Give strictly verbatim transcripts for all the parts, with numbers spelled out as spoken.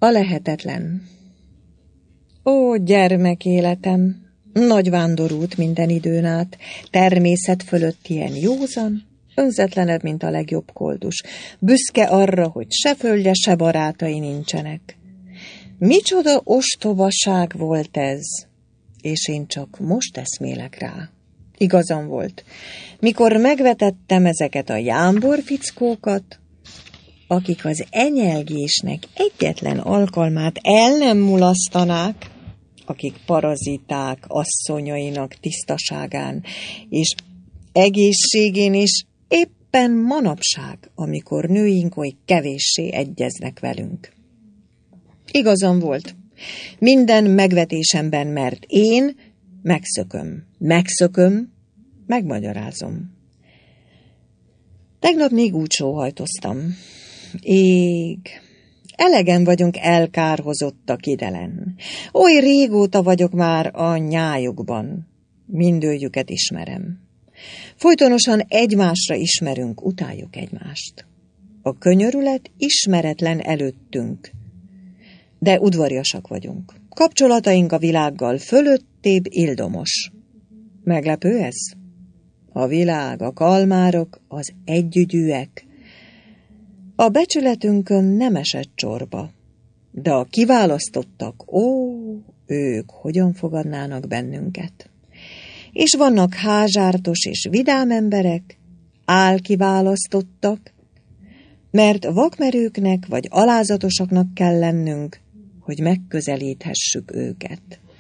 A lehetetlen. Ó, gyermekéletem, nagy vándorút minden időn át, természet fölött ilyen józan, önzetlenebb, mint a legjobb koldus, büszke arra, hogy se földje, se barátai nincsenek. Micsoda ostobaság volt ez, és én csak most eszmélek rá. Igazam volt, mikor megvetettem ezeket a jámbor fickókat, akik az enyelgésnek egyetlen alkalmát el nem mulasztanák, akik paraziták asszonyainak tisztaságán és egészségén is éppen manapság, amikor nőink oly kevéssé egyeznek velünk. Igazam volt, minden megvetésemben, mert én megszököm, megszököm, megmagyarázom. Tegnap még úgy sóhajtoztam. Ég, elegen vagyunk elkárhozottak idelen. Oly régóta vagyok már a nyájukban. Mindőjüket ismerem. Folytonosan egymásra ismerünk, utáljuk egymást. A könyörület ismeretlen előttünk, de udvariasak vagyunk. Kapcsolataink a világgal fölöttébb ildomos. Meglepő ez? A világ, a kalmárok, az együgyűek. A becsületünkön nem esett csorba, de a kiválasztottak, ó, ők hogyan fogadnának bennünket. És vannak házsártos és vidám emberek, álkiválasztottak, mert vakmerőknek vagy alázatosaknak kell lennünk, hogy megközelíthessük őket.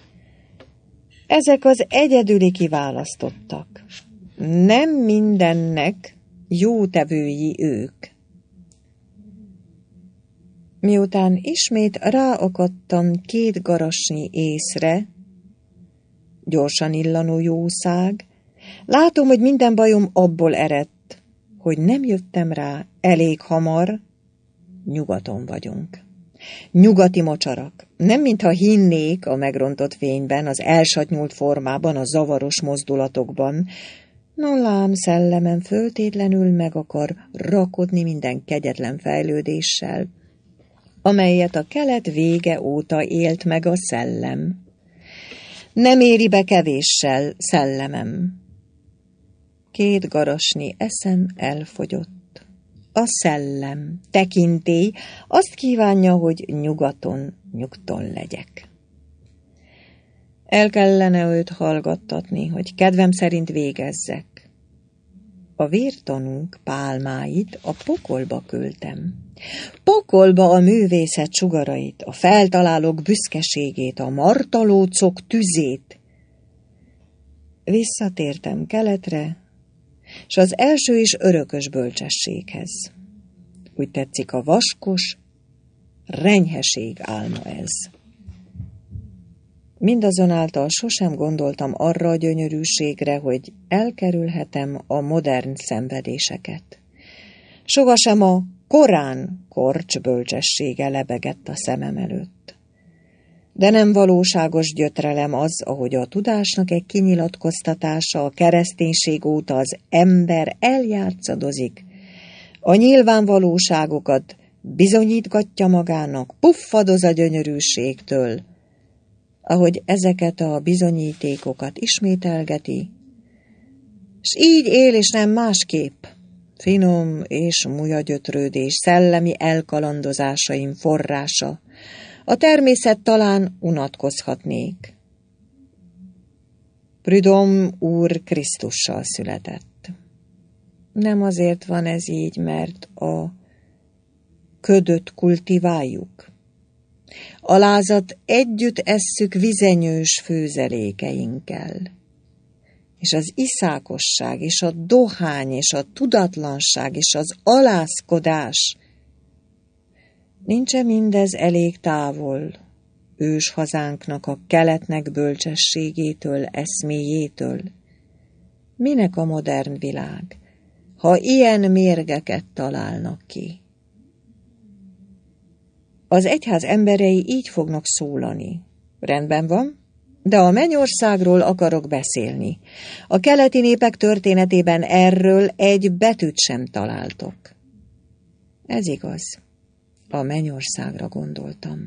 Ezek az egyedüli kiválasztottak. Nem mindennek jótevői ők. Miután ismét ráakadtam két garasnyi észre, gyorsan illanó jószág, látom, hogy minden bajom abból eredt, hogy nem jöttem rá elég hamar, nyugaton vagyunk. Nyugati mocsarak, nem mintha hinnék a megrontott fényben, az elsatnyult formában, a zavaros mozdulatokban, no lám szellemen föltétlenül meg akar rakodni minden kegyetlen fejlődéssel, amelyet a kelet vége óta élt meg a szellem. Nem éri be kevéssel szellemem. Két garasnyi eszem elfogyott. A szellem, tekintély azt kívánja, hogy nyugaton, nyugton legyek. El kellene őt hallgattatni, hogy kedvem szerint végezzek. A vértanúk pálmáit a pokolba küldtem. Pokolba a művészet sugarait, a feltalálók büszkeségét, a martalócok tüzét. Visszatértem keletre, s az első is örökös bölcsességhez. Úgy tetszik, a vaskos renyheség álma ez. Mindazonáltal sosem gondoltam arra a gyönyörűségre, hogy elkerülhetem a modern szenvedéseket. Sohasem a korán korcs bölcsessége lebegett a szemem előtt. De nem valóságos gyötrelem az, ahogy a tudásnak egy kinyilatkoztatása a kereszténység óta az ember eljátszadozik, a nyilvánvalóságokat bizonyítgatja magának, puffadoz a gyönyörűségtől, ahogy ezeket a bizonyítékokat ismételgeti, s így él, és nem másképp, finom és mulyagyötrődés szellemi elkalandozásaim forrása, a természet talán unatkozhatnék. Prudhomme úr Krisztussal született. Nem azért van ez így, mert a ködöt kultiváljuk. Alázat együtt esszük vizenyős főzelékeinkkel. És az iszákosság, és a dohány, és a tudatlanság, és az alázkodás. Nincs-e mindez elég távol ős hazánknak a keletnek bölcsességétől, eszméjétől? Minek a modern világ, ha ilyen mérgeket találnak ki? Az egyház emberei így fognak szólani. Rendben van, de a mennyországról akarok beszélni. A keleti népek történetében erről egy betűt sem találtok. Ez igaz. A mennyországra gondoltam.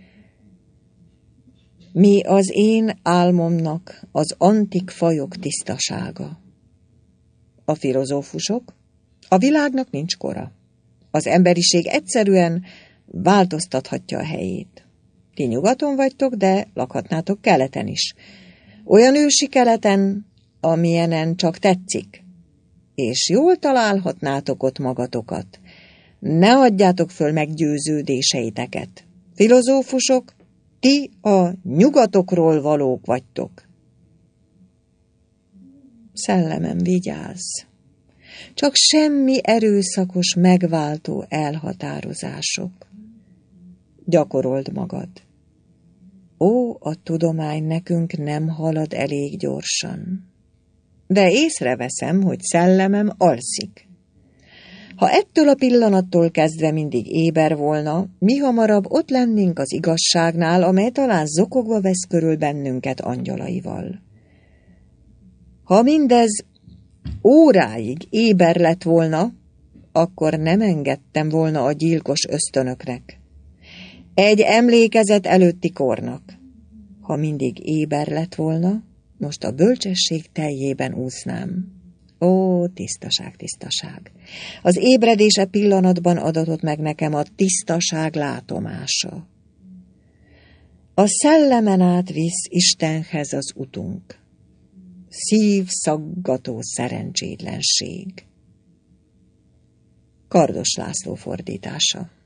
Mi az én álmomnak az antik fajok tisztasága? A filozófusok? A világnak nincs kora. Az emberiség egyszerűen változtathatja a helyét. Ti nyugaton vagytok, de lakhatnátok keleten is. Olyan ősi keleten, amilyenen csak tetszik. És jól találhatnátok ott magatokat. Ne adjátok föl meggyőződéseiteket. Filozófusok, ti a nyugatokról valók vagytok. Szellemem, vigyázz! Csak semmi erőszakos, megváltó elhatározások. Gyakorold magad. Ó, a tudomány nekünk nem halad elég gyorsan. De észreveszem, hogy szellemem alszik. Ha ettől a pillanattól kezdve mindig éber volna, mi hamarabb ott lennénk az igazságnál, amely talán zokogva vesz körül bennünket angyalaival. Ha mindez óráig éber lett volna, akkor nem engedtem volna a gyilkos ösztönöknek. Egy emlékezet előtti kornak. Ha mindig éber lett volna, most a bölcsesség teljében úsznám. Ó, tisztaság, tisztaság! Az ébredése pillanatban adatott meg nekem a tisztaság látomása. A szellemen át visz Istenhez az utunk. Szívszaggató szerencsétlenség. Kardos László fordítása.